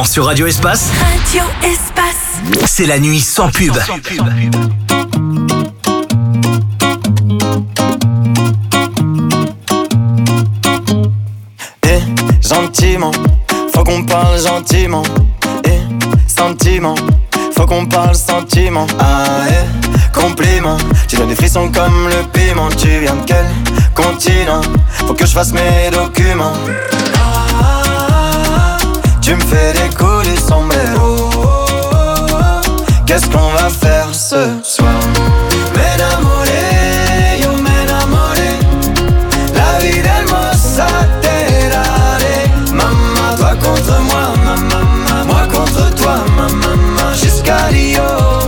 sur Radio Espace. Radio Espace. C'est la nuit sans pub. Gentiment, faut qu'on parle gentiment. Sentiment, faut qu'on parle sentiment. Compliment, tu donnes des frissons comme le piment. Tu viens de quel continent? Faut que je fasse mes documents. Tu me fais des coups du sombrero. Qu'est-ce qu'on va faire ce soir? M'enamoré, yo m'enamoré. La vie del mozzarella. Maman, toi contre moi, maman, moi contre toi, maman, jusqu'à Rio.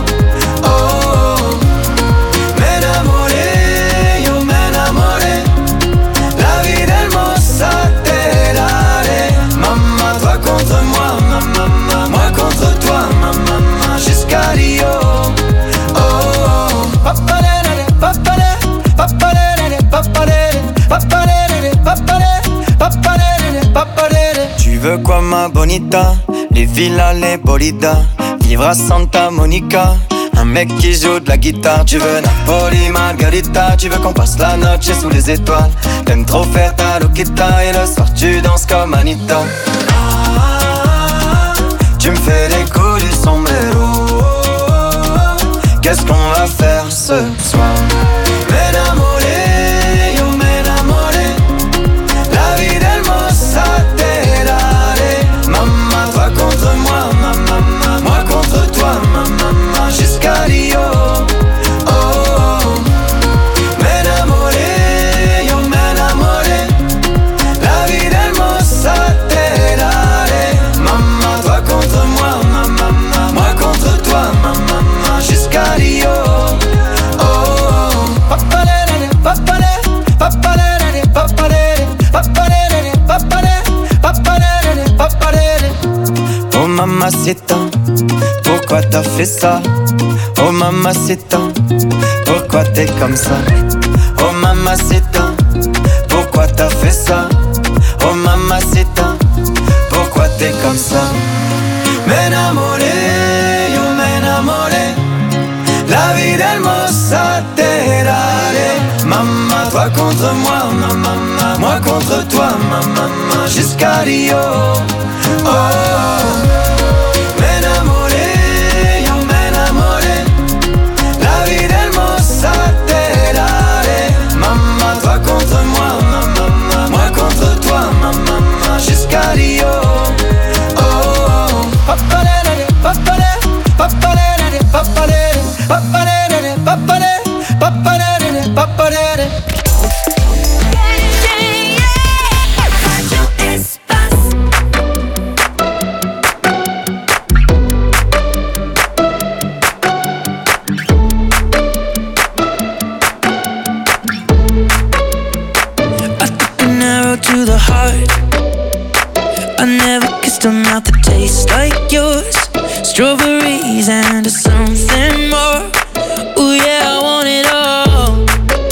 Tu veux quoi ma bonita? Les villas, les bolidas. Vivre à Santa Monica. Un mec qui joue de la guitare. Tu veux Napoli, Margarita. Tu veux qu'on passe la noche sous les étoiles. T'aimes trop faire ta loquita. Et le soir tu danses comme Anita. Tu me fais des coups du sombrero. Qu'est-ce qu'on va faire ce soir? M'enamoré, yo m'enamoré. La vie del mozzarella. Maman, toi contre moi, maman, moi contre toi, maman, jusqu'à Rio. M'enamoré, yo m'enamoré. La vie del mozzarella. Maman, toi contre moi, maman, moi contre toi, maman, jusqu'à Rio. Oh mamacita, pourquoi t'as fait ça? Oh mamacita, pourquoi t'es comme ça? Oh mamacita, pourquoi t'as fait ça? Oh mamacita, pourquoi t'es comme ça? M'enamoré, yo m'enamoré. La vie del mozzarella. Maman, toi contre moi, maman, moi contre toi, maman, jusqu'à Rio. M'enamoré, yo m'enamoré. La vie del mozzarella. Maman, toi contre moi, maman, moi contre toi, maman, jusqu'à Rio. To the heart, I never kissed a mouth that tastes like yours. Strawberries and something more. Ooh yeah, I want it all.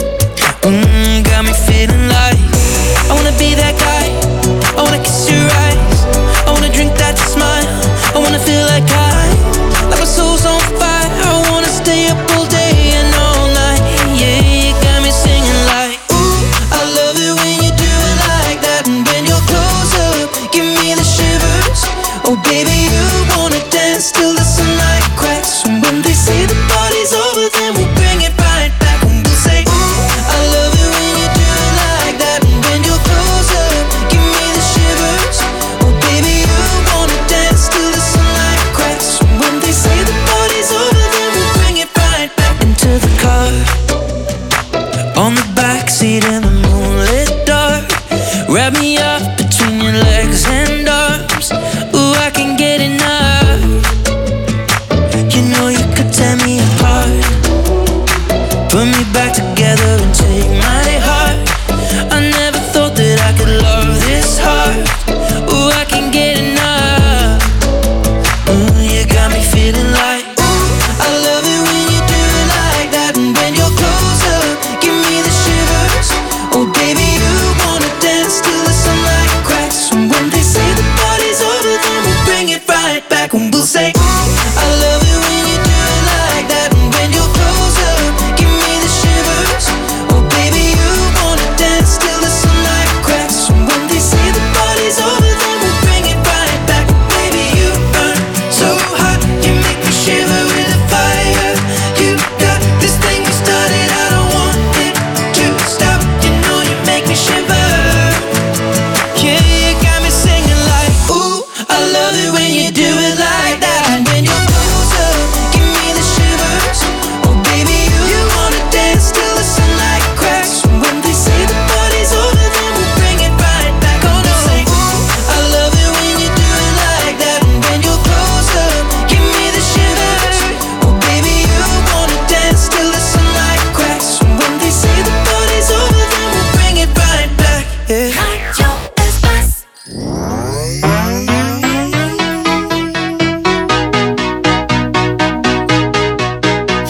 Got me feeling like I wanna be that guy. I wanna kiss your eyes. I wanna drink that smile. I wanna feel like my soul's on fire. I wanna stay up all day and all night. Yeah, you got me singing like, ooh, I love it when you do it like that. And when you're close up, give me the shivers. Oh baby, you wanna dance till the sunlight cracks. And when they say the party's over, then we'll bring it right back. And we'll say, ooh, I love it when you do it like that. And when you're close up, give me the shivers. Oh baby, you wanna dance till the sunlight cracks. And when they say the party's over, then we'll bring it right back. Into the car, on the backseat in the moonlit dark. Wrap me up between your legs and arms. Ooh, I can't get enough. You know you could tear me apart. Put me back together and take my heart. I never thought that I could love this hard. Ooh, I can't get enough. Ooh, you got me feeling like, ooh, I love it when you do it like that. And when you're close up, give me the shivers. Oh baby, you wanna dance till the sunlight cracks. And when they say the party's over, then we'll bring it right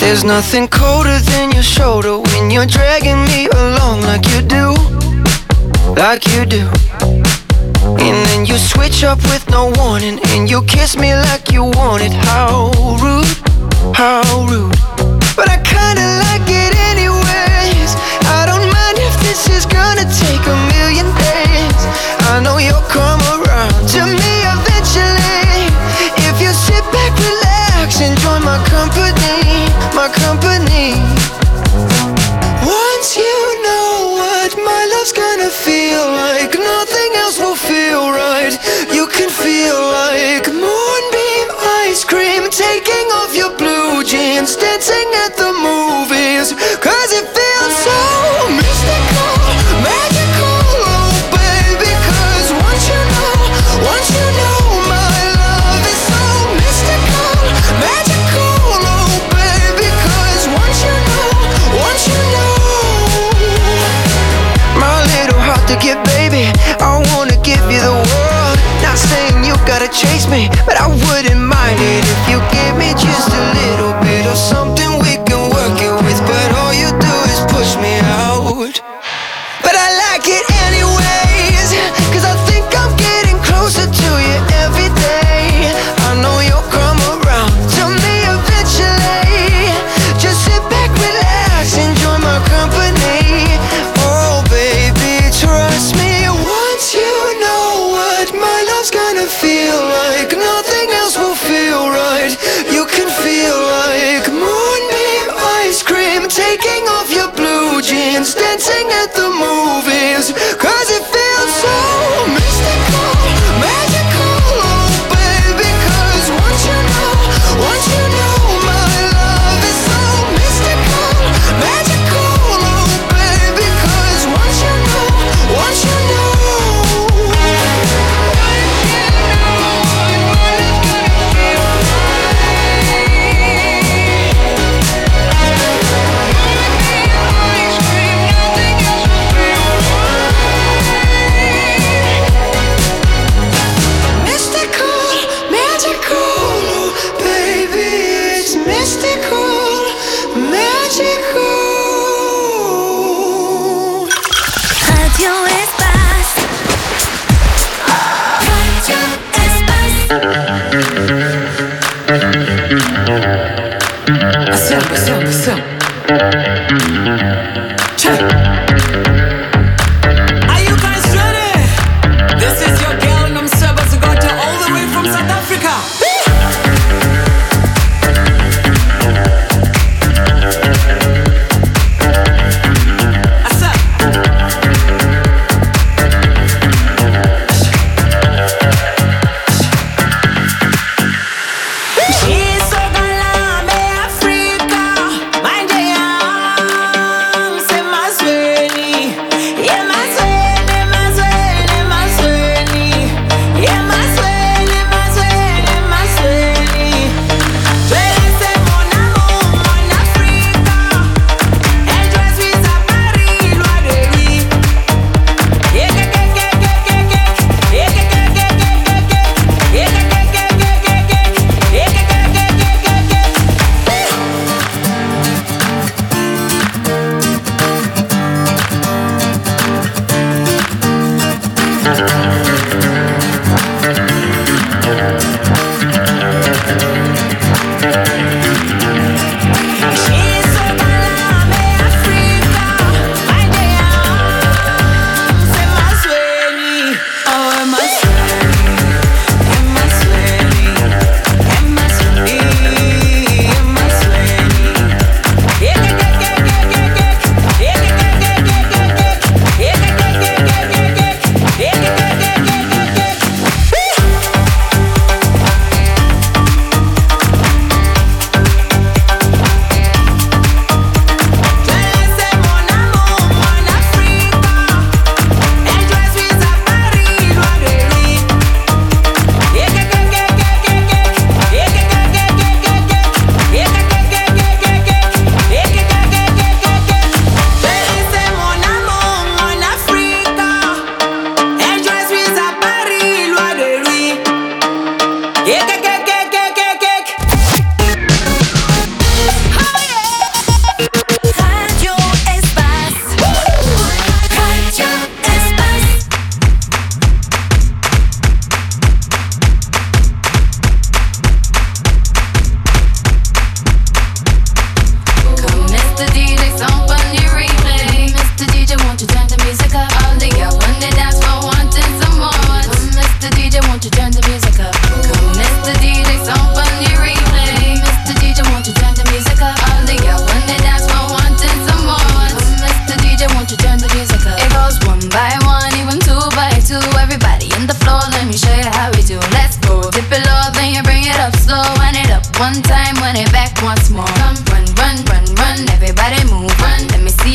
There's nothing colder than your shoulder when you're dragging me along like you do, like you do. And then you switch up with no warning, and you kiss me like you want it. How rude, how rude. But I kinda like it anyways. I don't mind if this is gonna take a million days. I know you'll come around to me eventually. If you sit back, relax, enjoy my company, my company. Once you know what my love's gonna feel like, nothing else will feel right. You can feel like moonbeam ice cream, taking off your blue jeans, dancing at the movies. Cause it feels so mystical, magical, oh baby. Cause once you know my love is so mystical, magical, oh baby. Cause once you know my little heart to get, baby, I wanna give you the world. Not saying you gotta chase me, but I wouldn't mind it if you gave me just a little bit of something we can work it with. But all you do is push me out. But I like it anyways, cause I think I'm getting closer to you every day. I know you'll come around to me eventually. Just sit back, relax, enjoy my company. Oh baby, trust me. Once you know what my love's gonna feel like, nothing else will feel right. You can feel like moonbeam ice cream, taking off your blue jeans, dancing at the movies. Cause it feels so mystical, magical, oh baby. Cause once you know my love is so mystical, magical, oh baby. Cause once you know Radio Espace. Radio Espace. Are you guys ready? This is your girl, and I'm supposed to go to all the way from South Africa. Sema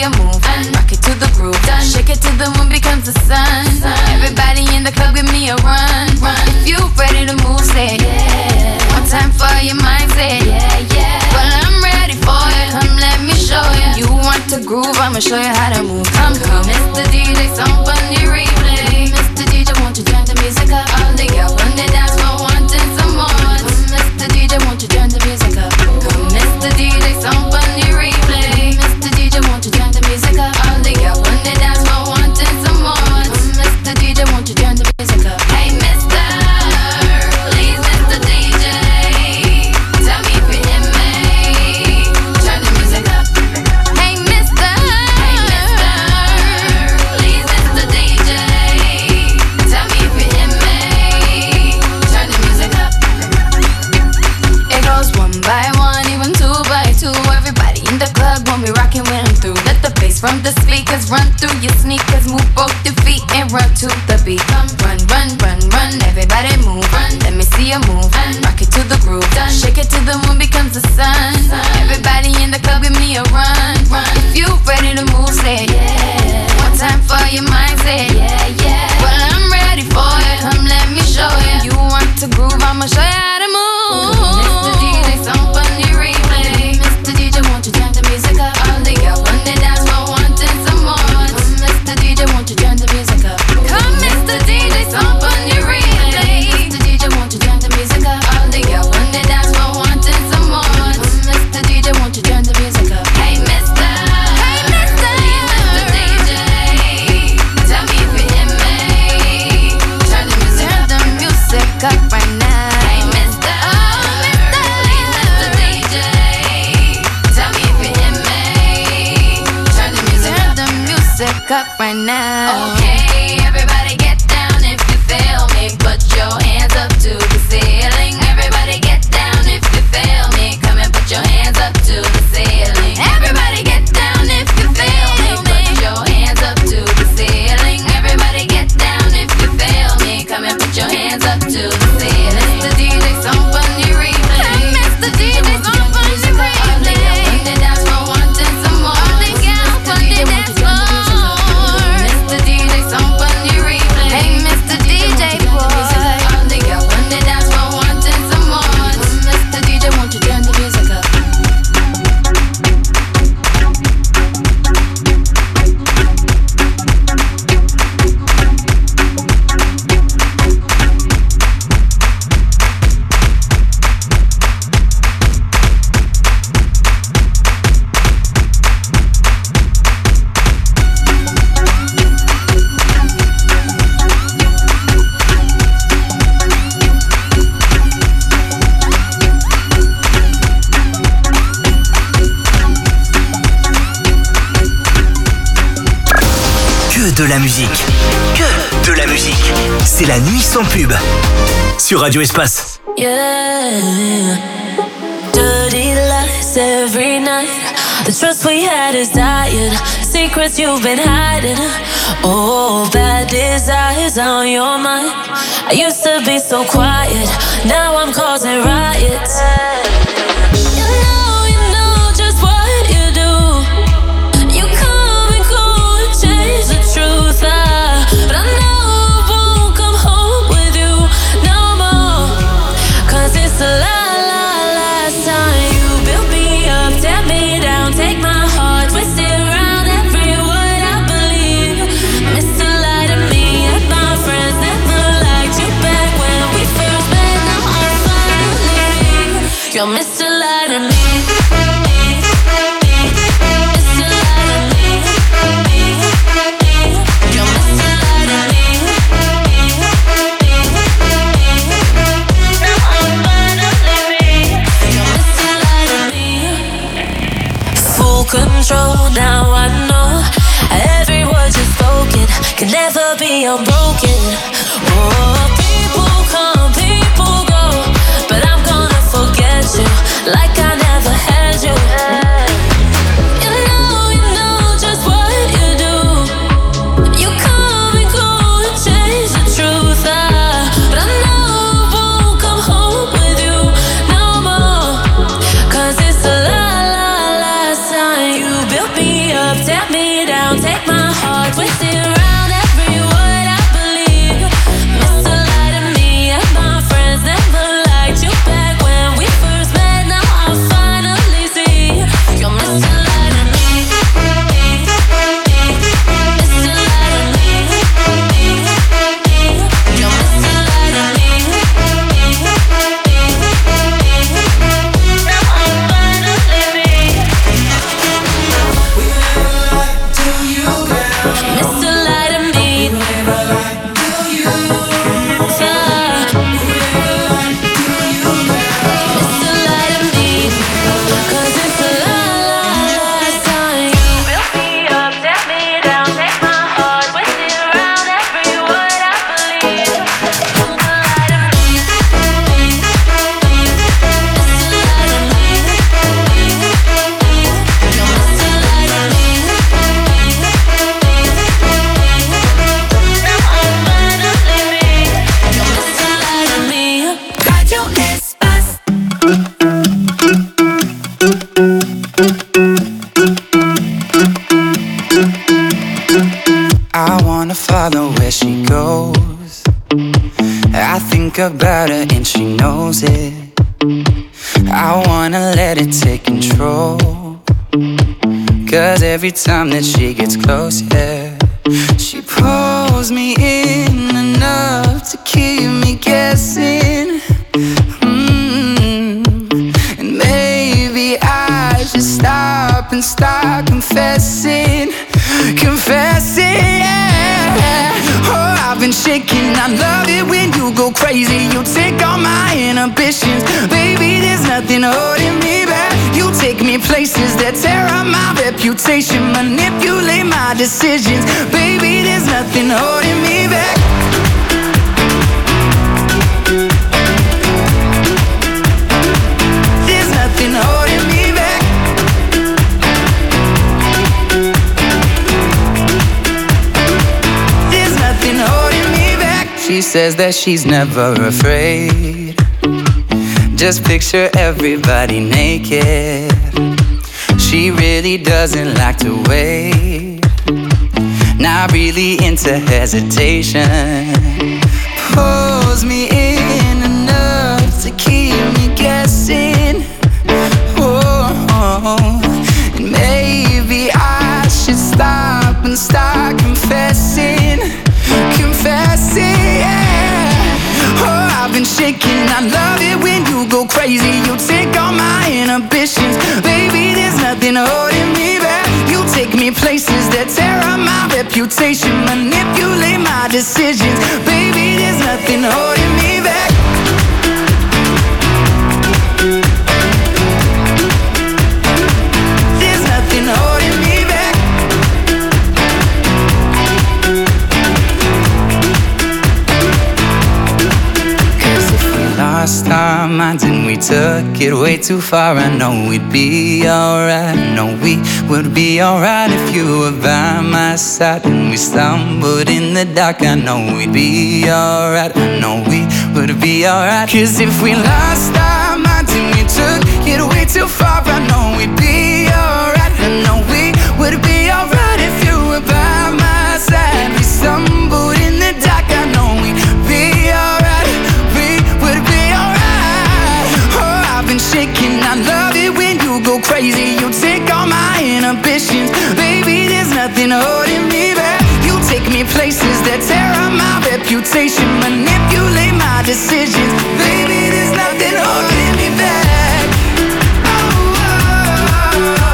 you move and rock it to the groove. Shake it till the moon becomes the sun. Everybody in the club, give me a run. If you ready to move, say yeah. One time for your mind, say yeah. Well, I'm ready for it. Come, let me show you. You want to groove? I'ma show you how to move. Come, Mr. DJ, some funny replay. Mr. DJ, won't you turn the music up? All the girls on the dance floor wanting some more. Mr. DJ, won't you turn the music up? Come, Mr. DJ, some funny replay. Mr. DJ, won't you turn the music up? All the girls on the dance floor wanting some more. Mr. DJ, won't you turn the music up? Hey, Mr. Please, Mr. DJ, tell me if you hear me. Turn the music up. Hey, Mr. Please, Mr. DJ, tell me if you hear me. Turn the music up. It goes one by one, even two by two. Everybody in the club when we rockin' when I'm through. Let the bass from the speakers run through your sneakers. Move both your feet and run to the beat. Come run, run, run, run. Everybody move. Run. Let me see you move. Rock it to the groove. Shake it till the moon becomes the sun. Everybody in the club, give me a run. If you ready to move, say yeah. One time for your mind, say yeah. Well, I'm ready for it. Come, let me show you. You want to groove? I'ma show you how to move. Mr. DJ, some funny replay. Mr. DJ, won't you turn the music up? All the girls on the dance floor wanting some more. Mr. DJ, won't you turn the music up? Come, Mr. DJ, some funny replay. Mr. DJ, won't you turn the music up? All the girls on the dance floor wanting some more. Mr. DJ, won't you turn the music up? Hey, Mr. Mr. DJ, tell me if you hear me. Turn the music up right now. Hey, Mr. Mr. DJ, tell me if you hear me. Turn the music up right now. Okay, everybody get down if you feel me. Put your hands up to the ceiling. Everybody get down if you feel me. Come and put your hands up to the ceiling. Everybody get down if you feel me. Put your hands up to the ceiling. Everybody get down if you feel me. Come and put your hands up to the ceiling. Mr. DJ, some funny replay. Mr. DJ, some funny replay. On the dance floor wanting some more. All the girls on the dance floor. Mr. DJ, some funny replay. Hey, Mr. DJ boy. All the girls on the dance floor wanting some more. Mr. DJ, won't you turn the music up? Que de la musique. Que de la musique. C'est la nuit sans pub. Sur Radio Espace. Yeah. Dirty lies every night. The trust we had is dying. Secrets you've been hiding. Oh, bad desires on your mind. I used to be so quiet. Now I'm causing riots. You know just what you do. You come and go and change the truth. But I know I won't come home with you no more. 'Cause it's the last time you built me up, tear me down, take my heart, twist it around every word I believe. Mr. Lie to me and my friends never liked you back when we first met. Now I finally, you're Mr. Lie to me. Mr. Lie to me. You're Mr. Lie to me. Now I finally, you're Mr. Lie to me. Full control, now I know every word you've spoken can never be unbroken. Oh, people come, people go, but I'm gonna forget you like I never had you. You know just what you do. You come and go and change the truth. But I know I won't come home with you no more. 'Cause it's the last time you built me up. up, tear me down, take my heart, twist it around every word I believe. Mr. Lie to me and my friends never liked you back when we first met. Now I finally see you're Mr. Lie to me. Mr. Lie to me. You're Mr. Lie to me. Now I finally see. We never lied to you, girl. Mr. Lie to me. We never lied to you. Sir. We never lied to you, girl. Mr. Lie to me, 'cause it's a last time. Build me up, tear me down, take my heart, twist it around every word I believe. Mr. Lie to me, Mr. Lie to me, you're Mr. Lie to me. Now I finally see, you're Mr. Lie to me. Radio Espace. I wanna follow where she goes. I think about her and she knows it. I wanna let it take control. 'Cause every time that she gets close, yeah, she pulls me in enough to keep me guessing. And maybe I should stop and start confessing. Confessing, yeah. Oh, I've been shaking. I love it when you go crazy. You take all my inhibitions. Baby, there's nothing holding me back. You take me places that tear up my reputation. Manipulate my decisions. Baby, there's nothing holding me back. There's nothing holding me back. There's nothing holding me back. She says that she's never afraid. Just picture everybody naked. She really doesn't like to wait. Not really into hesitation. Pulls me in enough to keep me guessing. Oh, and maybe I should stop and start confessing. Confessing, yeah. Oh, I've been shaking. I love it when you go crazy. You take all my inhibitions. Baby, there's nothing holding me back. You take me places that tear up my reputation. Manipulate my decisions. Baby, there's nothing holding me back. There's nothing holding me back. Cause if we lost our minds and we took it way too far, I know we'd be alright. I know we would be alright if you were by my side. And we stumbled in the dark, I know we'd be alright. I know we would be alright. Cause if we lost our minds and we took it way too far, I know we'd be alright. I know we would be alright if you were by my side. We stumbled in the dark, I know we'd be alright. We would be alright. Oh, I've been shaking. I love it when you go crazy. You take all my inhibitions. Baby, there's nothing holding me back. You take me places that tear up my reputation. Manipulate my decisions. Baby, there's nothing holding me back. Oh, oh, oh.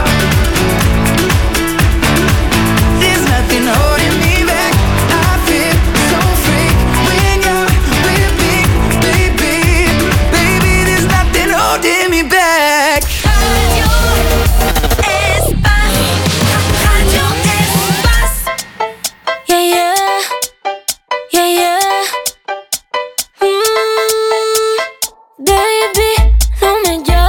There's nothing holding me back. I feel so free when you're with me, baby. Baby, there's nothing holding me back. Radio Espace. Radio Espace. Yeah, yeah, yeah, yeah. Baby, no me llames.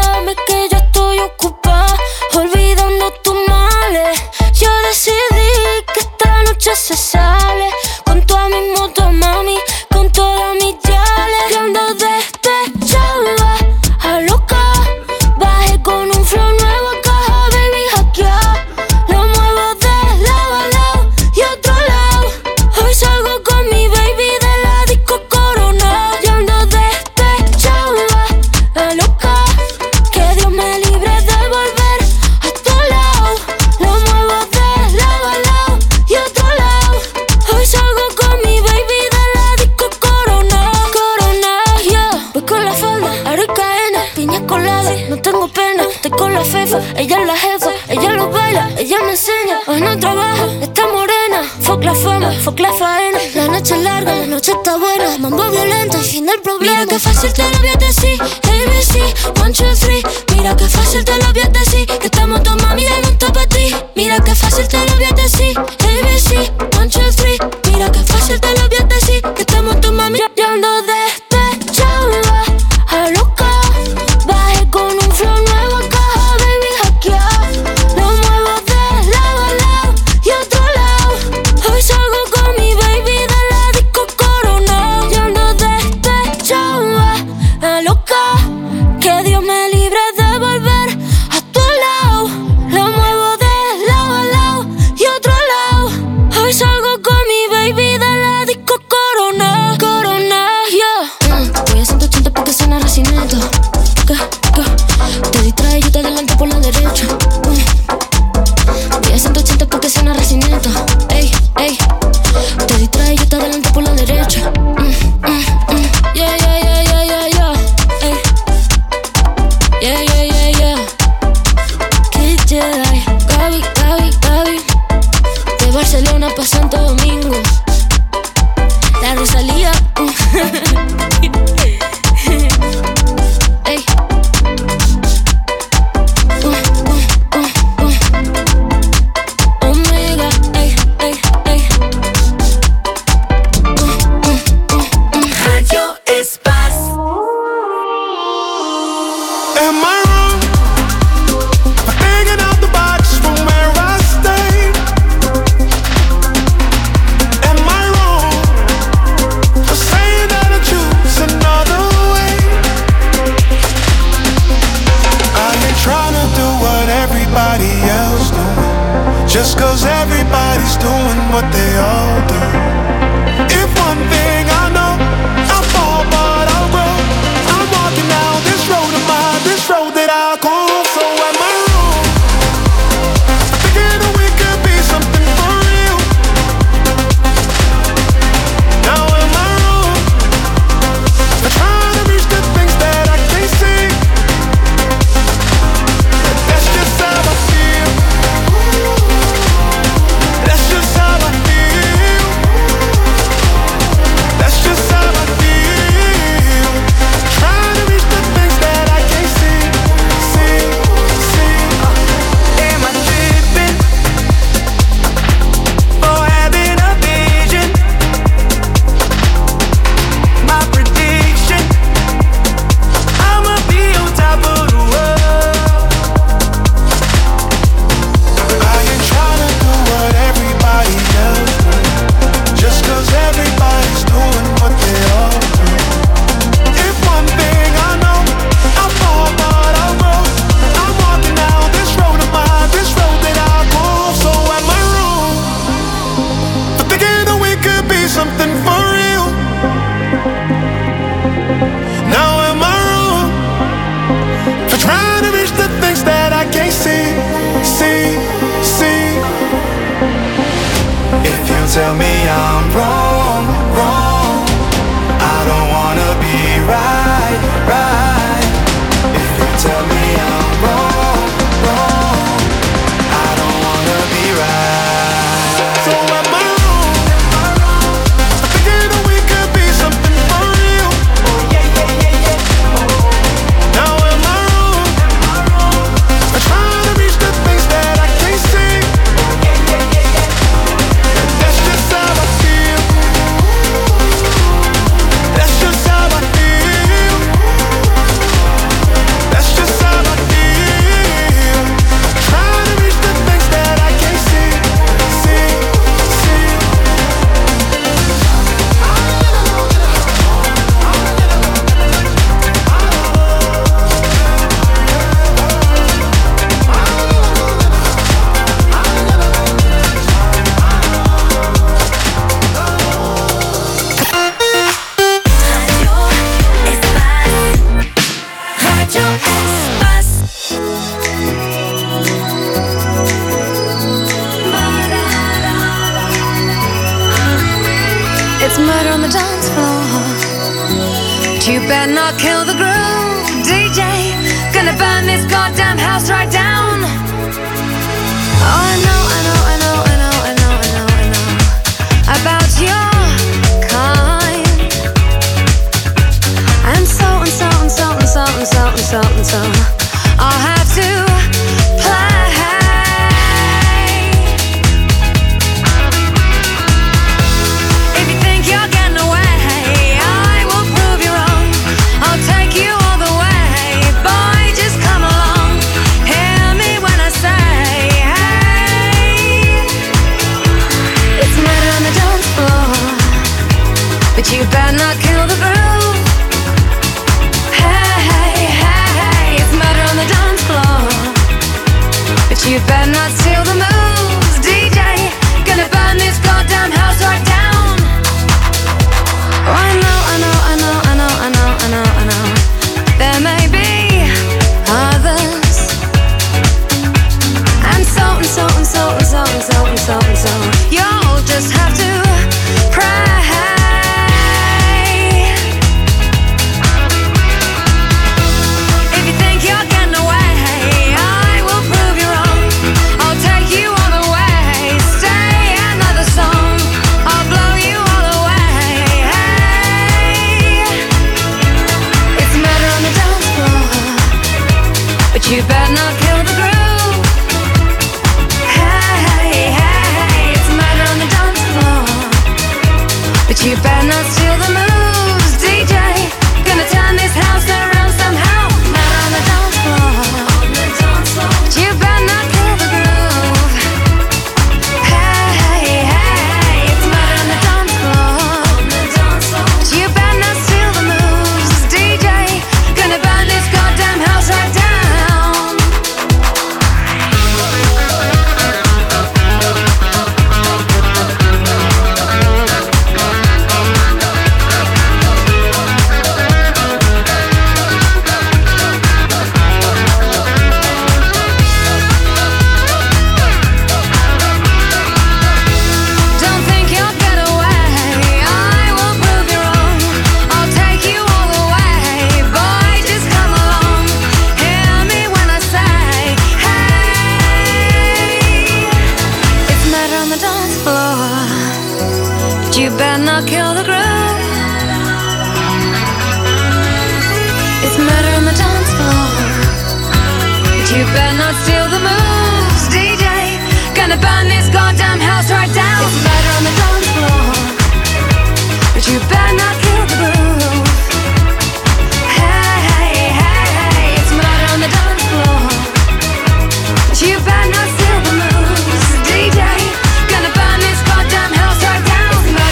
me enseña. Hoy no trabaja, está morena. Fuck la fama, fuck la faena. La noche es larga, la noche está buena. Mambo violento y fin del problema. Mira que fácil te lo voy a decir. ABC, 1, 2, 3. Mira que fácil te lo voy a decir. Que estamos todos mami en un top a ti. Mira que fácil te lo voy a decir. ABC, 1, 2, 3. Mira que fácil te lo voy a decir. Que estamos todos mami. Yo ando despechada, a loca. Bajé con un flow nuevo a caja, baby, hackear. Lo muevo de lado a lado y otro lado. Hoy salgo con mi baby de la disco Corona. Yo ando despechada, a loca. Que Dios me libre de volver a tu lado. Lo muevo de lado a lado y otro lado. Hoy salgo con mi baby de la disco Corona. Corona, yeah. Voy a 180 porque suena recinito. Te distrae, yo te adelanto por la derecha. Voy a 180 porque suena recinito. Ey, ey. Te distrae, yo te adelanto por la derecha. Yeah, yeah, yeah, yeah, yeah, yeah. Ey. Yeah, yeah, yeah, yeah. Kid Jedi, Gaby, Gaby, Gaby. De Barcelona pa' Santo Domingo. La Rosalía. Ey. Omega, ey, ey, ey. Radio Espace. Am I wrong for thinking out the box from where I stay? Am I wrong for saying that I choose another way? I ain't trying to do what everybody else doing, just 'cause everybody's doing what they all do. If one thing I know, I fall but I'll grow. I'm walking down this road of mine, this road that I go. So am I wrong? I'm thinking that we could be something for real. Now am I wrong for trying to reach the things that I can't see? But that's just how I feel. That's just how I feel. That's just how I feel. Trying to reach the things that I can't see, see, see. Am I tripping for having a vision? My prediction, I'ma be on top of the world. I ain't trying to do what everybody else does, just 'cause everybody's doing what they all do. If one thing I know, I fall but I'll grow. I'm walking down this road of mine, this road that I go. So am I wrong for thinking that we could be something for real? Now am I wrong for trying to reach the things that I can't see, see, see? If you tell me I'm wrong, wrong, I don't wanna be right, right. If you tell me I'm wrong, wrong, I don't wanna be right. So am I wrong for thinking that we could be something for real? Oh yeah, yeah, yeah, yeah. Now am I wrong for trying to reach the things that I can't see? Oh yeah, yeah, yeah, yeah. That's just how I feel. That's just how I feel. That's just how I feel. Trying to reach the things that I can't see, see, see. Radio Espace. It's murder on the dance floor, but you better not kill the groove, DJ. Gonna burn this goddamn house right down. Oh, I know steal the moves. DJ, gonna burn this goddamn house right down. Oh, I know. There may be others, and so. You'll just have to pray. If you think you're getting away, I will prove you wrong. I'll take you all the way. Stay another song. I'll blow you all away. Hey, it's murder on the dance floor, but you better not kill the groove. But you better not steal the moves, DJ. Gonna turn this house around somehow. Murder on the dance floor, but you better not kill the groove. Hey, it's murder on the dance floor, but you better not steal the moves, DJ. Gonna burn this goddamn house right down. You better not kill the groove. It's murder on the dance floor, but you better not steal the moves, DJ. Gonna burn this goddamn house right down. It's murder on the dance floor, but you better not kill the groove. Hey, it's murder on the dance floor, but you better not steal the moves, DJ. Gonna burn this goddamn house right down.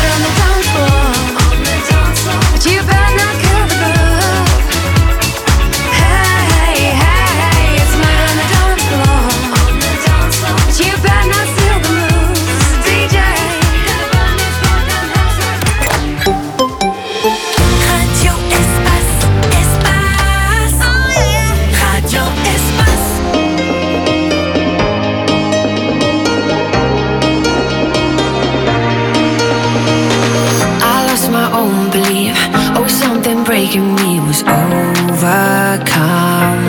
But you better not kill the groove. Hey, it's murder on the dance floor, but you better not steal the moves, DJ. Gonna burn this goddamn house right down. Radio Espace, Espace. Oh yeah. Radio Espace. I lost my own belief. Oh, something breaking me was overcome.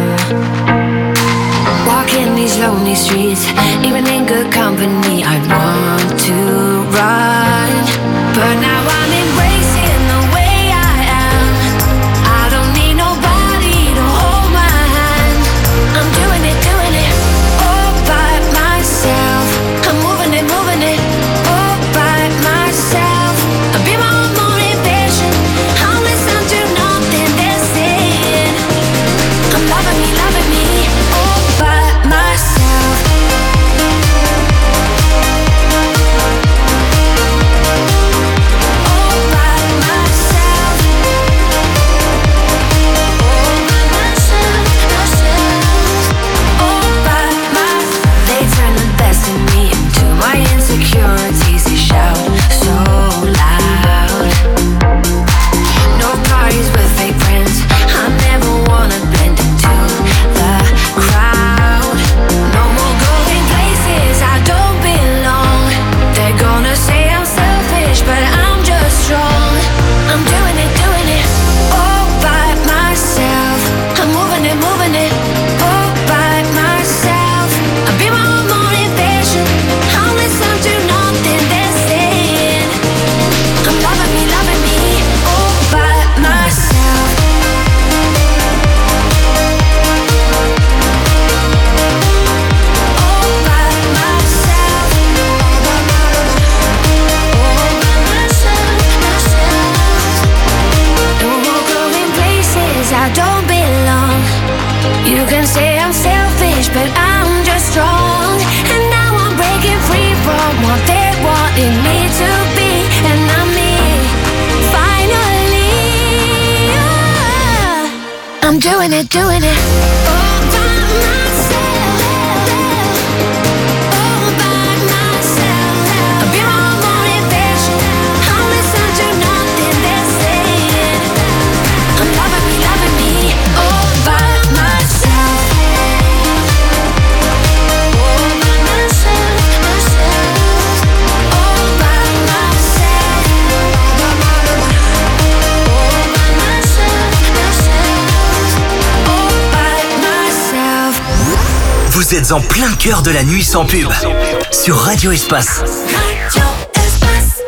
Walking these lonely streets, even in good company, I'd want to run. But now I'm embracing the way I am. I don't need nobody to hold my hand. I'm doing it all by myself. I'm moving it all by myself. I'll be my own motivation. I'll listen to nothing they're saying. I'm loving me all by myself. All by myself. All by myself. They turn the best in me into my insecurities. They shout so loud. No parties with fake friends. I never wanna blend into the crowd. No more going places I don't belong. They're gonna say I'm selfish, but I'm just strong. I'm doing it all by myself. I'm moving it all by myself. I'll be my own motivation. I'll listen to nothing they're saying. I'm loving me all by myself. All by myself. No more going places I don't belong. You can say I'm selfish, but I'm just strong. And now I'm breaking free from what they wanted me to be. And I'm me, finally. I'm doing it all by myself. All Vous êtes en plein cœur de la nuit sans pub. Sur Radio Espace. Radio Espace.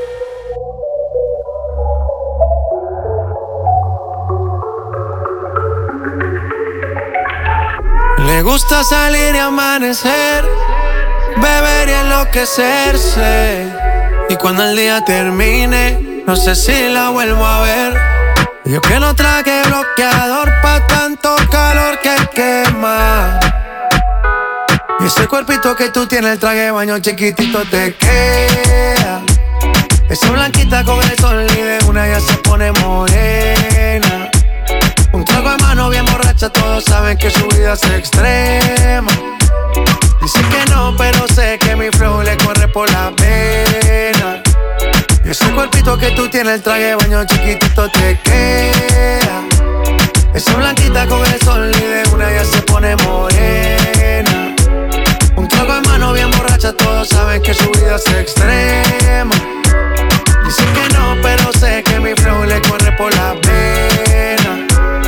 Le gusta salir y amanecer, beber y enloquecerse. Y cuando el día termine, no sé si la vuelvo a ver. Yo que no traje bloqueador pa' tanto calor que quema. Y ese cuerpito que tú tienes, el traje de baño chiquitito te queda. Esa blanquita con el sol y de una ya se pone morena. Un trago de mano bien borracha, todos saben que su vida es extrema. Dice que no, pero sé que mi flow le corre por la vena. Y ese cuerpito que tú tienes, el traje de baño chiquitito te queda. Esa blanquita con el sol y de una ya se pone morena. Un trago de mano bien borracha, todos saben que su vida es extrema. Dice que no, pero sé que mi flow le corre por la vena.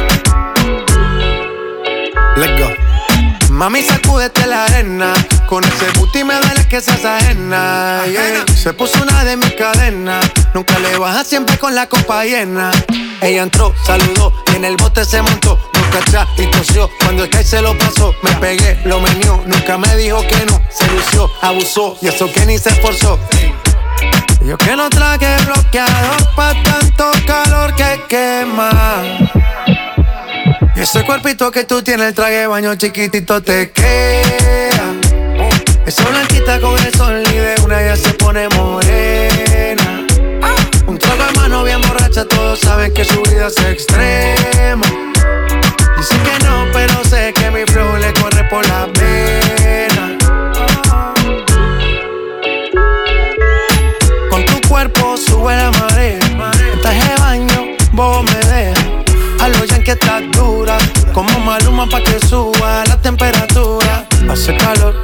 Let's go. Mami, sacúdete la arena. Con ese booty me duele que seas ajena, yeah. Se puso una de mis cadenas. Nunca le baja, siempre con la copa llena. Ella entró, saludó y en el bote se montó. Nunca atrás y tosió. Cuando el que se lo pasó, me pegué, lo menió. Nunca me dijo que no, se lució, abusó. Y eso que ni se esforzó. Yo que no traje bloqueador pa' tanto calor que quema. Y ese cuerpito que tú tienes, el traje de baño chiquitito te queda. Esa blanquita con el sol y de una ya se pone morena. Un trago de mano bien borracha, todos saben que su vida es extrema. Dice que no, pero sé que mi flow le corre por la vena. Con tu cuerpo sube la marea. En traje de baño, vos me dejas. A lo ya que estás dura, como Maluma pa' que suba la temperatura. Hace calor,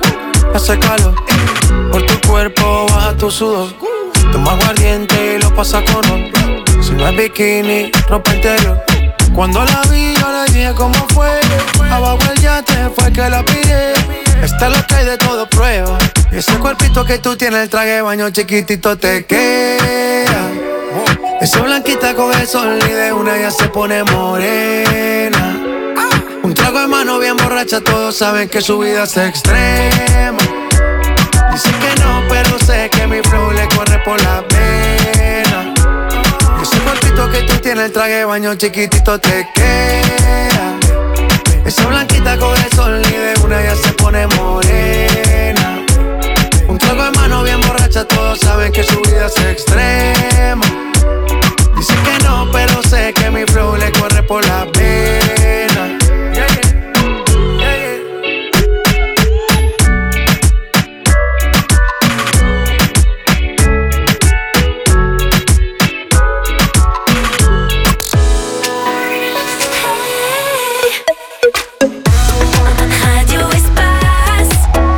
por tu cuerpo baja tu sudor. Toma aguardiente y lo pasa con honor. Si no es bikini, ropa interior. Cuando la vi yo le dije cómo fue. Abajo el yate fue que la pillé. Esta es lo que hay de todo prueba. Y ese cuerpito que tú tienes, el traje de baño chiquitito te queda. Esa blanquita con el sol y de una ya se pone morena. Un trago de mano bien borracha, todos saben que su vida es extrema. Dice que no, pero sé que mi flow le corre por la vena. Y ese cuerpito que tú tienes, el traje de baño chiquitito te queda. Esa blanquita con el sol y de una ya se pone morena. Un trago de mano bien borracha, todos saben que su vida es extrema. Dice que no, pero sé que mi flow le corre por la vena. Yeah, yeah. Yeah, Radio Espace.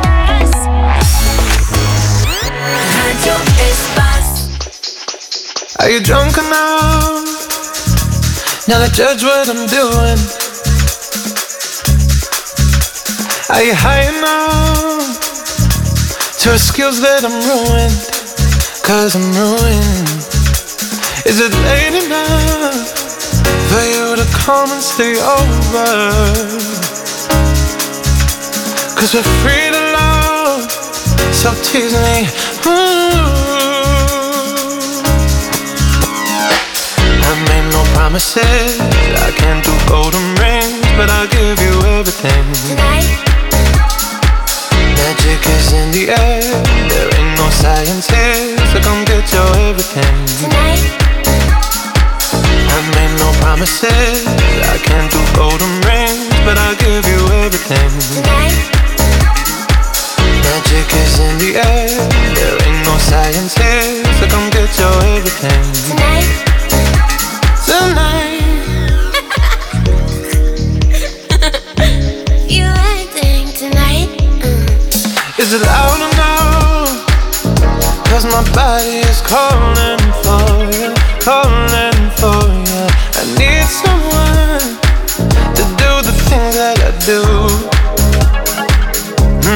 Radio Espace. Are you drunk enough now to judge what I'm doing? Are you high enough to risk skills that I'm ruined? Cause I'm ruined. Is it late enough for you to come and stay over? Cause we're free to love, so tease me. I made no promises, I can't do golden rings, but I'll give you everything. Tonight. Magic is in the air, there ain't no science here, so come get your everything. Tonight. I made no promises, I can't do golden rings, but I'll give you everything. Tonight. Magic is in the air, there ain't no science here, so come get your everything. Tonight. Tonight. You acting tonight? Is it loud enough? Cause my body is calling for you, calling for you. I need someone to do the things that I do.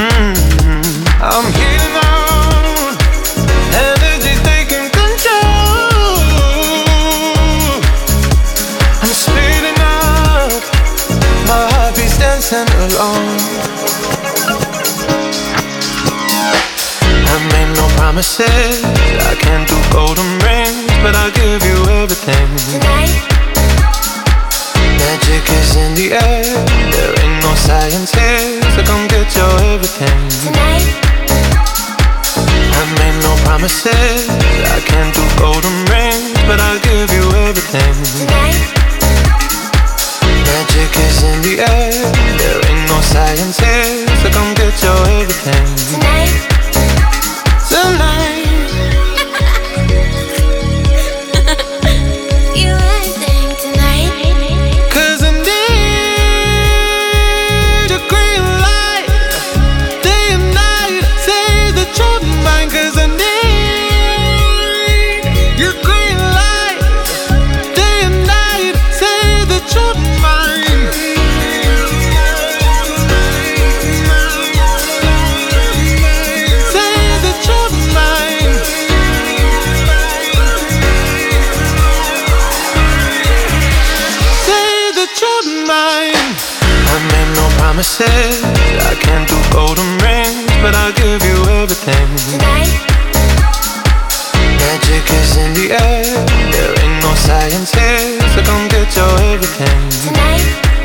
promises. I can't do golden rings, but I'll give you everything. Tonight. Magic is in the air. There ain't no science here, so come get your everything. Tonight. I made no promises. I can't do golden rings, but I'll give you everything. Tonight. Magic is in the air. There ain't no science here, so come get your everything. Tonight. Tonight. You anything tonight? 'Cause I need a green light, day and night. Say that you're mine, 'cause I need your green light, day and night. Say that you're mine. Say that you're mine. Say that you're mine. I made no promises. I can't do golden rings, but I'll give you everything. Tonight. Magic is in the air. There ain't no science here, so come get your everything. Tonight.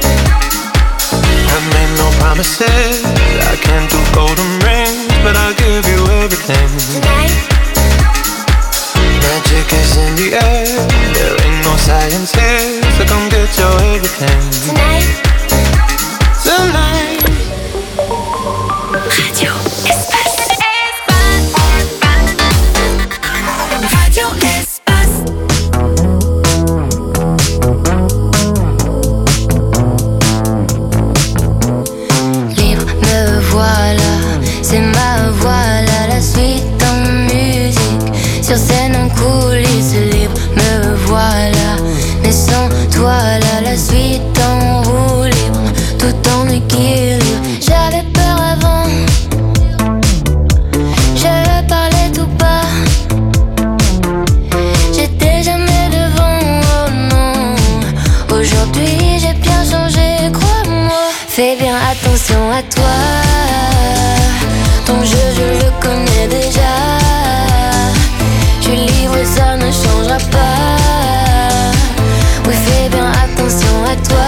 I made no promises. I can't do golden rings, but I'll give you everything. Tonight. Magic is in the air. There ain't no science here, so come get your everything. Tonight. Tonight. Radio Espace. Radio Espace. Libre, me voilà, c'est ma voix là, la suite en musique. Sur scène en coulisses, libre, me voilà. Mais sans toi là, la suite en roue libre, tout en équilibre. J'avais peur avant, je parlais tout bas. J'étais jamais devant, oh non. Aujourd'hui j'ai bien changé, crois-moi. Fais bien attention à toi. Ton jeu je le connais déjà. Je suis libre et ça ne changera pas. Oui, fais bien attention à toi.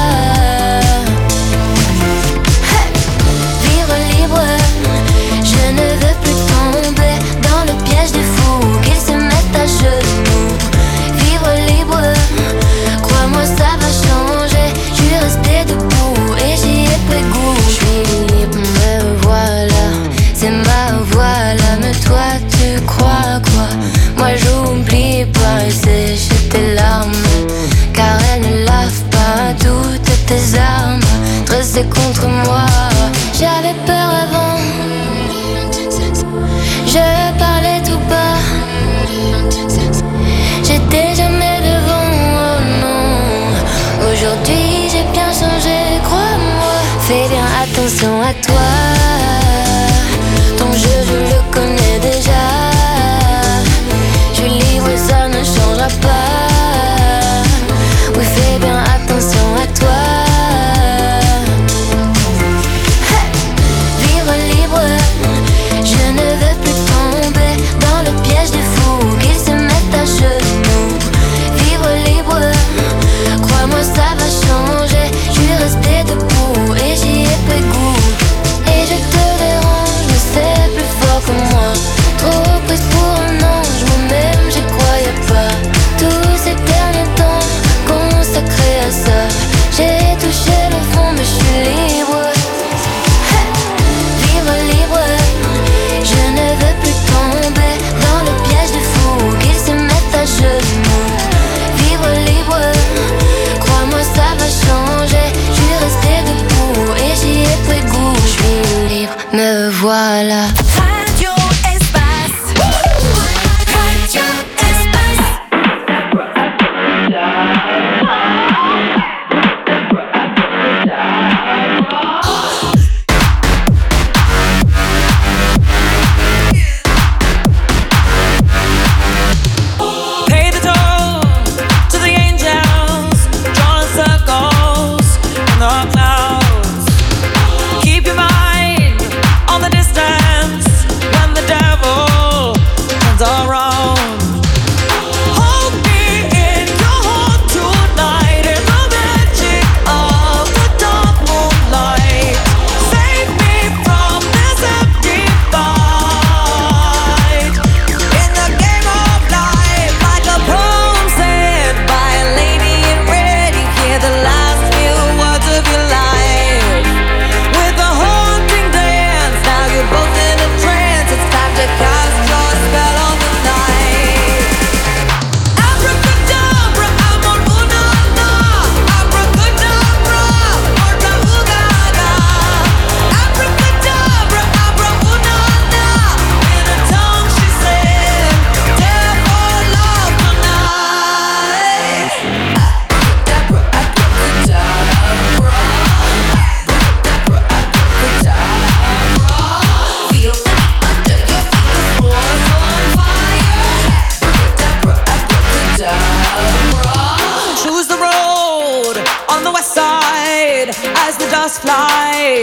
Hey! Vivre libre, je ne veux plus tomber dans le piège des fous qui se mettent à genoux. Vivre libre, crois-moi ça va changer. Je suis restée debout et j'y ai pris goût. Je suis libre, me voilà, c'est ma voix là. Mais toi tu crois quoi? Moi j'oublie pas et sèche tes larmes, car elles ne lavent pas toutes tes armes dressées contre moi. J'avais peur avant, je parlais tout bas. J'étais jamais devant, oh non. Aujourd'hui j'ai bien changé, crois-moi. Fais bien attention à toi. Ton jeu je le connais déjà. Je suis libre et ça ne changera pas. Oui, fais bien attention à toi. Hey! Vivre libre, je ne veux plus tomber dans le piège des fous qui se mettent à genoux. Vivre libre, crois-moi ça va changer. Je suis restée debout et j'y ai pris goût. Et je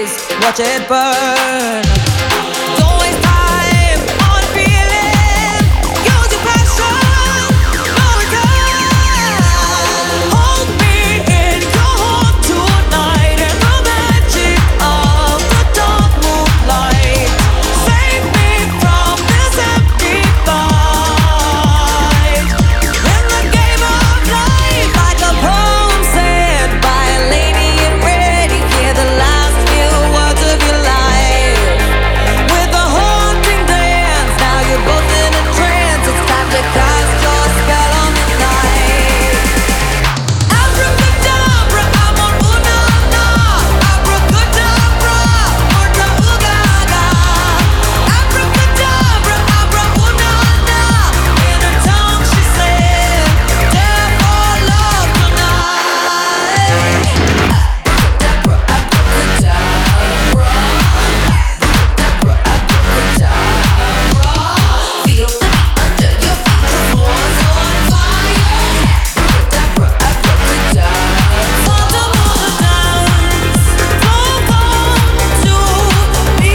blaze, watch it burn. Don't waste time on feeling. Use your passion, no return. Hold me in your heart tonight in the magic of the dark moonlight. Save me from this empty fight. In the game of life, like a poem said by a lady in red, you hear the last few words of your life. With a haunting dance, now you're both in a trance. It's time to cast your spell on the night. Abracadabra, amor una. Abracadabra, orca ugaga. Abracadabra, abra una. In her tongue she said, "Death or love tonight." Abracadabra, abracadabra. Feel the beat under your feet, the floor's on fire. Abracadabra, abracadabra. Thunderbolt of dance, don't come to me.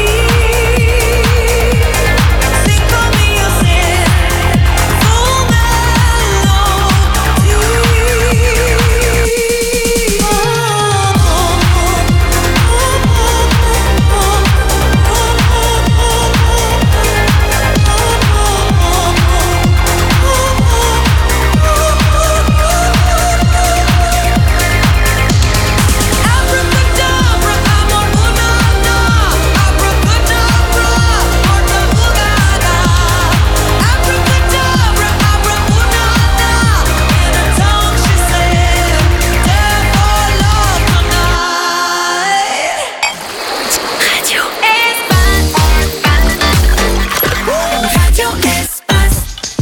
Sing for me your sin, full Abracadabra, amor una. Abracadabra, orca ugaga. Abracadabra, abra una. In her tongue she said, "Death or love tonight." Radio Espace.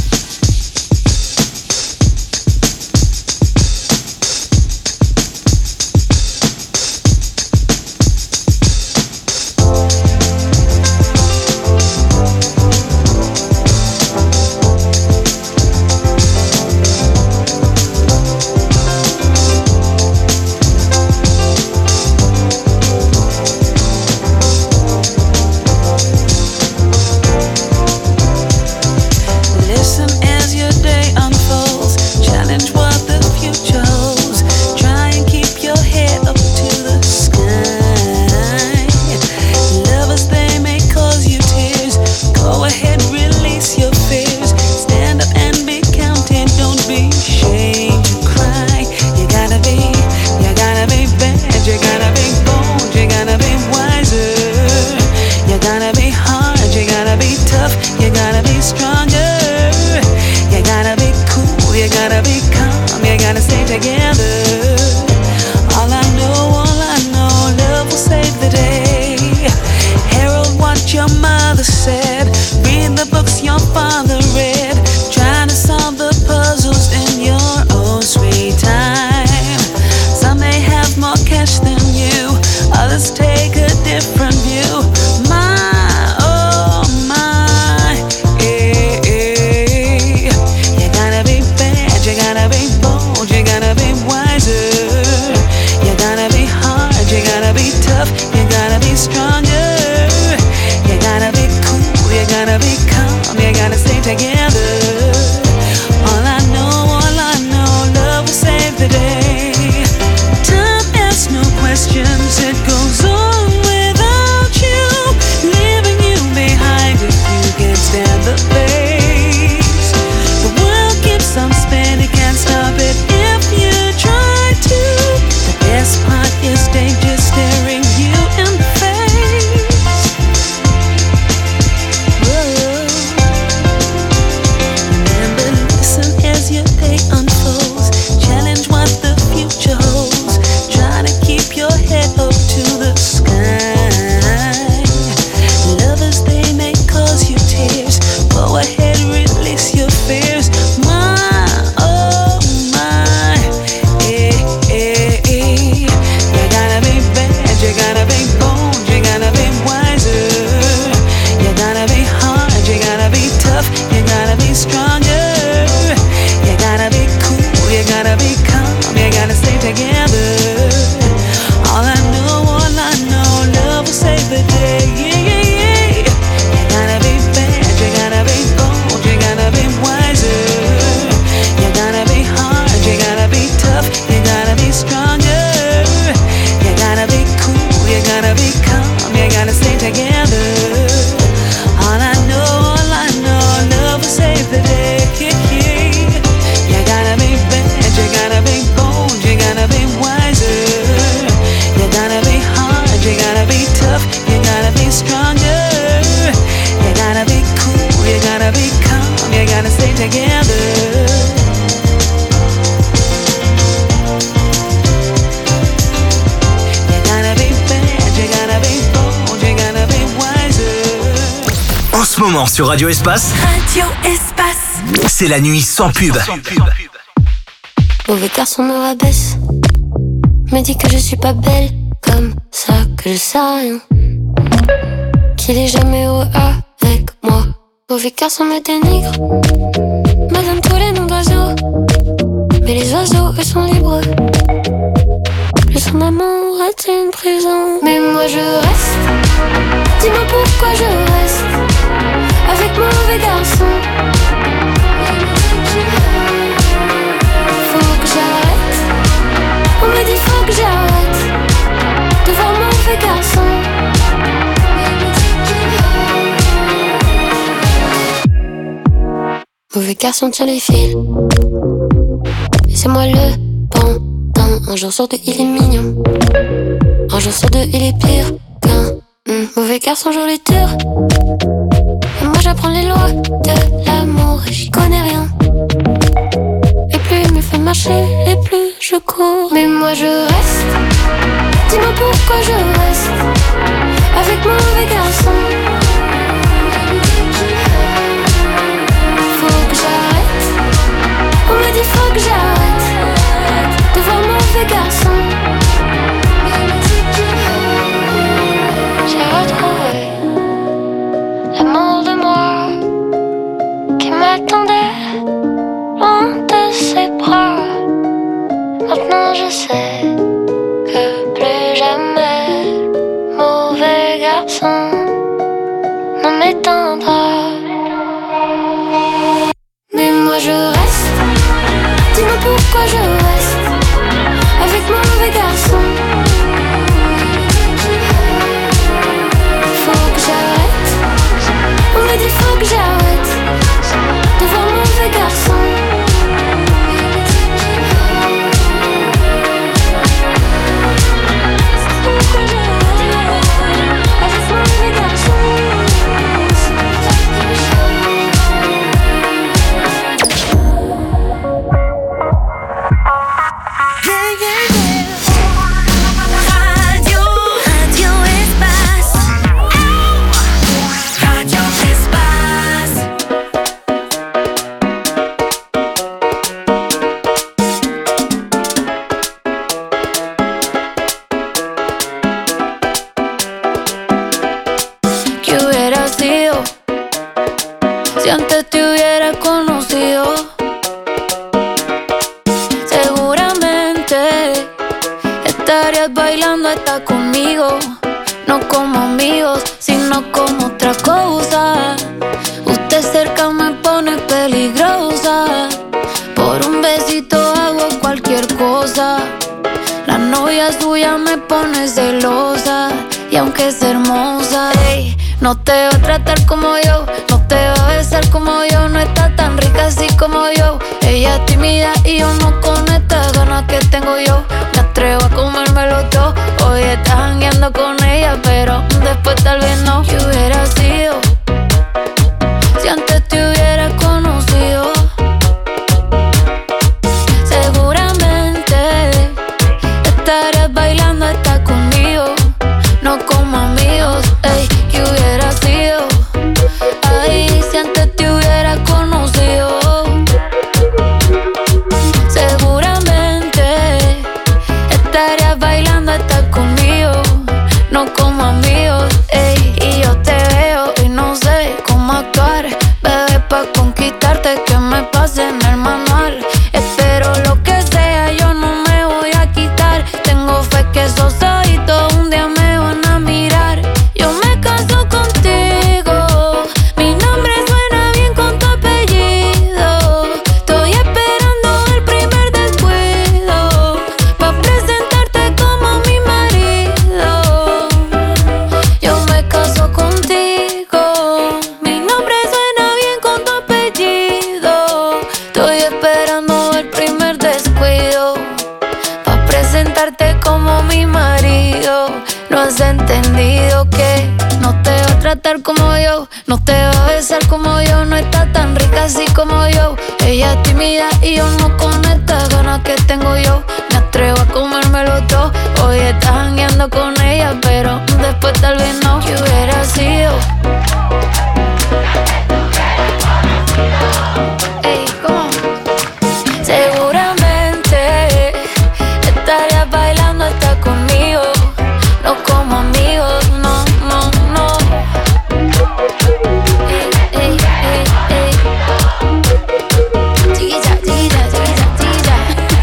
Listen as your day unfolds. Challenge what the future holds. Try and keep your head up to the sky. Lovers, they may cause you tears. Go ahead, release your fears. Stand up and be counted. Don't be ashamed to cry. You gotta be bad. You gotta be bold. You gotta be wiser. You gotta be hard. You gotta be tough. You gotta be stronger. You gotta be cool. You gotta be calm. You gotta stay together. All I know, love will save the day. Herald what your mother said. Read the books your father read. Try to solve the puzzles in your own sweet time. Some may have more cash than you. Others take a different view. Oh my, you gotta be bad, you gotta be bold, you gotta be wiser. You gotta be hard, you gotta be tough, you gotta be stronger. You gotta be cool, you gotta be calm, you gotta stay together. All I know, love will save the day. Time asks no questions, it goes on without you, leaving you behind if you can't stand the pace. The world keeps on spinning, can't stop it if you try to. The best part is danger staring you in the face. Whoa. be calm, you gotta stay together. En ce moment sur Radio Espace, Radio Espace, c'est la nuit sans pub. Mauvais garçon me rabaisse, me dit que je suis pas belle, comme ça que je sais rien, qu'il est jamais heureux avec moi. Mauvais garçon me dénigre, me donne tous les noms d'oiseaux, mais les oiseaux eux sont libres. Le son d'amour est une prison, mais moi je reste. Dis-moi pourquoi je reste avec mon mauvais garçon. Faut que j'arrête. On me dit faut que j'arrête de voir mon mauvais garçon. Mauvais garçon tient les fils, et c'est moi le bon. Un jour sur deux il est mignon, un jour sur deux il est pire qu'un mauvais garçon joue les tours. Et moi j'apprends les lois de l'amour et j'y connais rien. Et plus il me fait marcher et plus je cours. Mais moi je reste. Dis-moi pourquoi je reste avec mon mauvais garçon. Faut que j'arrête. On me dit faut que j'arrête de voir mon mauvais garçon. J'ai retrouvé l'amour de moi qui m'attendait loin de ses bras. Maintenant je sais que plus jamais mauvais garçon ne m'éteindra. Mais moi je reste. Dis-moi pourquoi je reste avec mon mauvais garçon. Faut que j'arrête. On me dit faut que j'arrête de voir mon mauvais garçon. Si antes te hubiera conocido, seguramente estarías bailando hasta conmigo. No como amigos, sino como otra cosa. Usted cerca me pone peligrosa. Por un besito hago cualquier cosa. La novia suya me pone celosa. Y aunque es hermosa, ey, no te va a tratar como yo, no te va a besar como yo, no está tan rica así como yo. Ella es tímida y yo no con estas ganas que tengo yo. Me atrevo a comérmelo todo. Hoy estás jangueando con ella, pero después tal vez no. ¿Qué hubiera sido si antes te hubiera conocido? Seguramente estarías bailando hasta conmigo. No como amigos, ey, ¿qué hubiera sido? Ay, si antes te hubiera conocido. Seguramente estarías bailando hasta conmigo. No como amigos, ey, y yo te veo y no sé cómo actuar. Bebé, pa' conquistarte que me pase en el manual. Espero lo que sea, yo no me voy a quitar. Tengo fe que esos ojitos un día me van a mirar. Yo me caso contigo, mi nombre suena bien con tu apellido. Estoy esperando el primer descuido pa' presentarte como mi marido. Yo me caso contigo, mi nombre suena bien con tu apellido. Estoy esperando el primer descuido pa' presentarte como mi marido. No has entendido que no te va a tratar como yo, no te va a besar como yo, no está tan rica así como yo. Ella es tímida y yo no con estas ganas que tengo yo. Me atrevo a comérmelo todo. Hoy estás jangueando con ella, pero después tal vez no. ¿Qué hubiera sido? Ey, ¿cómo? Seguramente estarías bailando hasta conmigo. No como amigos, no, no, no. Ey, ey, ey, ey. Chiquilla, chiquilla, chiquilla, chiquilla.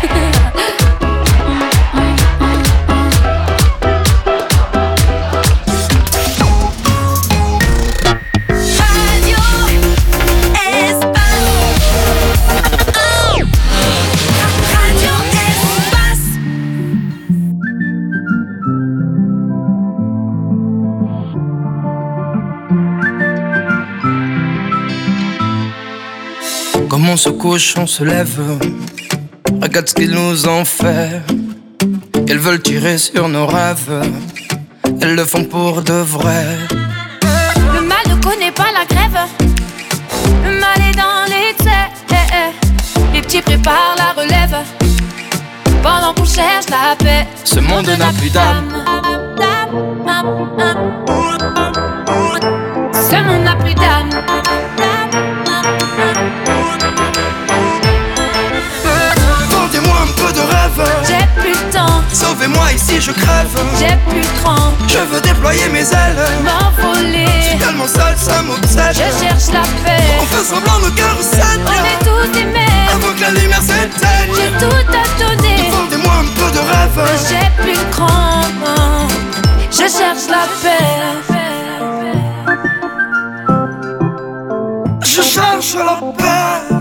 Comme on se couche, on se lève. Regarde ce qu'ils nous ont fait. Elles veulent tirer sur nos rêves. Elles le font pour de vrai. Le mal ne connaît pas la grève. Le mal est dans l'excès. Les petits préparent la relève. Pendant qu'on cherche la paix. Ce monde n'a plus d'âme. Ce monde n'a plus d'âme. Vendez-moi un peu de rêve. J'ai plus de temps. Sauvez-moi ici, je crève. J'ai plus de cran. Je veux déployer mes ailes. M'envoler. Je suis tellement seul, ça m'obsède. Je cherche la paix. On fait semblant nos cœurs recèdent. On est tous des mères. Avant que la lumière s'éteigne. J'ai tout à donner. Vendez-moi un peu de rêve. J'ai plus de cran. Je cherche la paix. Je cherche la paix.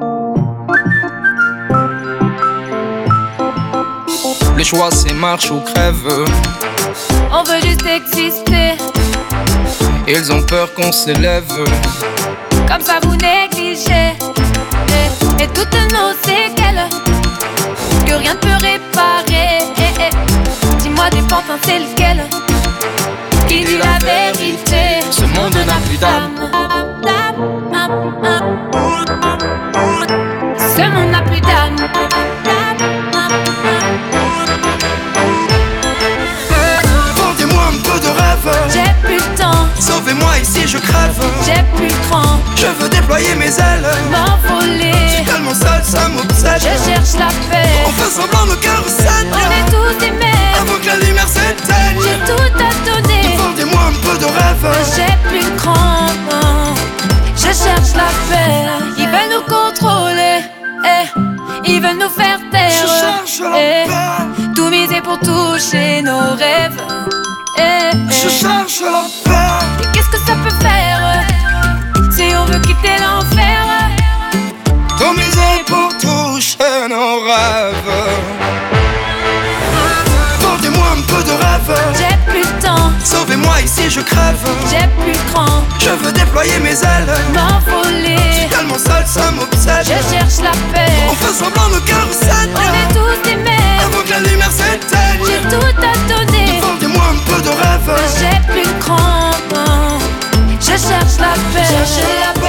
Le choix c'est marche ou crève. On veut juste exister. Ils ont peur qu'on s'élève. Comme ça vous négligez. Et toutes nos séquelles que rien ne peut réparer. Dis-moi des pantins c'est lequel qui dit la vérité. Ce monde n'a plus d'âme. Ce monde n'a plus d'âme. Vendez-moi un peu de rêve. J'ai plus de temps. Sauvez-moi ici, je crève. J'ai plus de cran. Je veux déployer mes ailes. M'envoler. Je suis tellement seul, ça m'obsède. Je cherche la paix. On fait semblant nos cœurs recèdent. On est tous des mères. Avant que la lumière s'éteigne. J'ai tout à donner. Vendez-moi un peu de rêve. J'ai plus de cran. Je cherche la paix. Ils veulent nous contrôler. Ils veulent nous faire taire. Je cherche la paix. Tout miser pour toucher nos rêves. Je cherche la paix. Et qu'est-ce que ça peut faire si on veut quitter l'enfer? Tout miser pour toucher nos rêves. Vendez-moi un peu de rêve. J'ai plus de temps. Sauvez-moi ici, je crève. J'ai plus de cran. Je veux déployer mes ailes. M'envoler. Je suis tellement seul, ça m'obsède. Je cherche la paix. On fait semblant nos cœurs recèdent. On est tous des mères. Avant que la lumière s'éteigne. J'ai tout à donner. Vendez-moi un peu de rêve. J'ai plus de cran. Je cherche la paix.